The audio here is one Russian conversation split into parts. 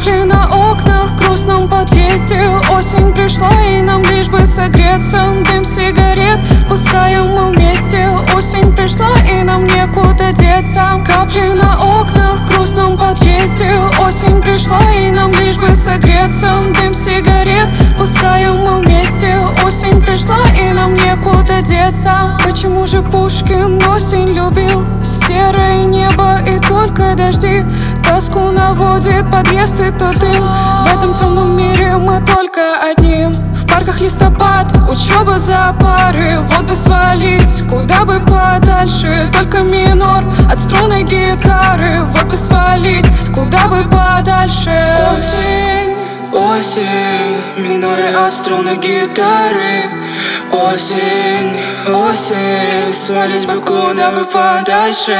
Капли на окнах, в грустном подъезде. Осень пришла, и нам лишь бы согреться. Дым сигарет, пускаем мы вместе. Осень пришла, и нам некуда деться. Капли на окнах, в грустном подъезде. Осень пришла, и нам лишь бы согреться. Дым сигарет, пускаем мы вместе. Осень пришла, и нам некуда деться. Почему же Пушкин осень любил? Серое небо и только дожди. Тоску наводит подъезд и тот дым. В этом темном мире мы только одни. В парках листопад, учеба за пары. Вот бы свалить, куда бы подальше. Только минор от струнной гитары. Вот бы свалить, куда бы подальше. Осень, осень, миноры от струнной гитары. Осень, осень, свалить бы куда бы подальше.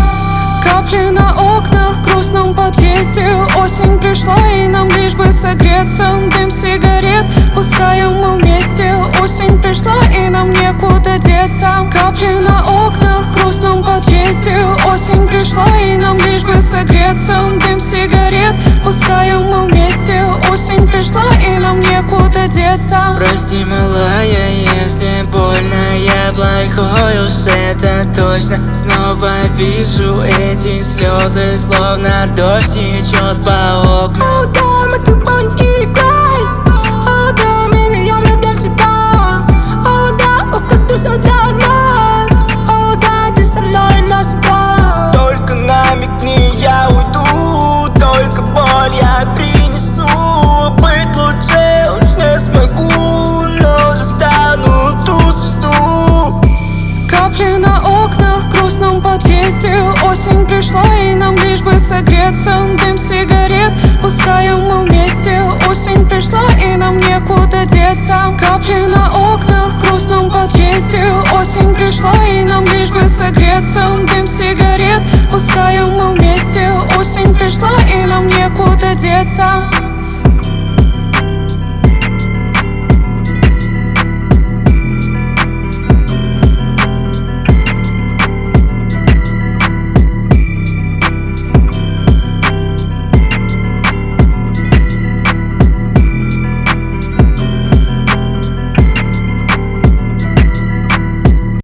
Капли на окнах, в грустном подъезде. Осень пришла, и нам лишь бы согреться. Дым сигарет, пускаем мы вместе. Осень пришла, и нам некуда деться. Капли на окнах, в грустном подъезде. Осень пришла, и нам лишь бы согреться. Дым сигарет, пускаем мы вместе. Осень пришла, и нам некуда деться. Прости, малая, если больно, я плохой уж, это точно. Снова вижу эти слезы, словно дождь течет по окнам. О, да, мы тобой не играй. О, да, мы меня влюбим в тебя. О, да, украду все для нас. О, да, ты со мной навсегда. Только намекни, я уйду. Только боль я принесу. Быть лучше уж не смогу, но достану ту звезду. Капли на окнах, в грустном подъезде. Осень пришла, и нам лишь бы согреться. Дым сигарет, пускаем мы вместе. Осень пришла, и нам некуда деться. Капли на окнах, в грустном подъезде. Осень пришла, и нам лишь бы согреться. Дым сигарет, пускаем мы вместе. Осень пришла, и нам некуда деться.